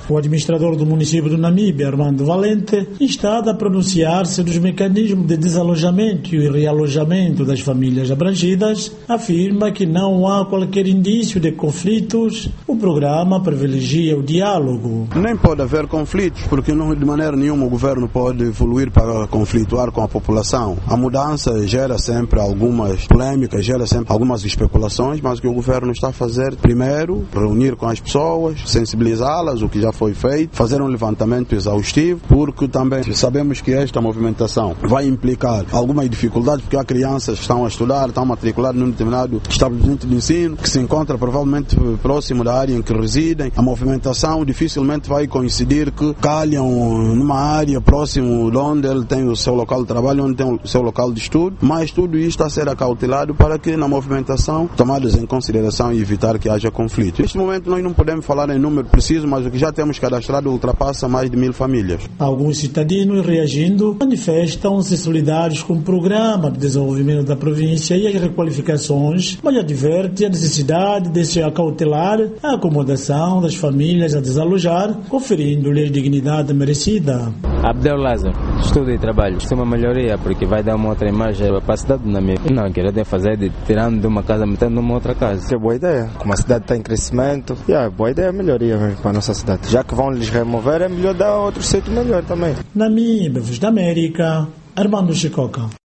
O administrador do município do Namibe, Armando Valente, está a pronunciar-se dos mecanismos de desalojamento e realojamento das famílias abrangidas, afirma que não há qualquer indício de conflitos. O programa privilegia o diálogo. Nem pode haver conflitos, porque não, de maneira nenhuma o governo pode evoluir para conflituar com a população. A mudança gera sempre algumas polêmicas, gera sempre algumas especulações, mas o que o governo está a fazer, primeiro, reunir com as pessoas, sensibilizá-las, o que já foi feito, fazer um levantamento exaustivo, porque também sabemos que esta movimentação vai implicar algumas dificuldades, porque há crianças que estão a estudar, estão matriculadas num determinado estabelecimento de ensino, que se encontra provavelmente próximo da área em que residem. A movimentação dificilmente vai coincidir que calham numa área próximo de onde ele tem o seu local de trabalho, onde tem o seu local de estudo, mas tudo isto está a ser acautelado para que na movimentação tomadas em consideração e evitar que haja conflito. Neste momento nós não podemos falar em número preciso, mas o que já temos cadastrado ultrapassa mais de 1000 famílias. Alguns cidadãos reagindo manifestam-se solidários com o programa de desenvolvimento da província e as requalificações, mas adverte a necessidade de se acautelar a acomodação das famílias a desalojar, conferindo-lhes dignidade merecida. Abdel Lázaro, estudo e trabalho. Isto é uma melhoria porque vai dar uma outra imagem para a cidade do Namibe. Não, queria fazer tirando de uma casa, metendo numa outra casa. É boa ideia. Como a cidade está em crescimento, boa ideia, melhoria para a nossa cidade. Já que vão lhes remover, é melhor dar outro sítio melhor também. Namibe, Voz da América, Armando Chicoca.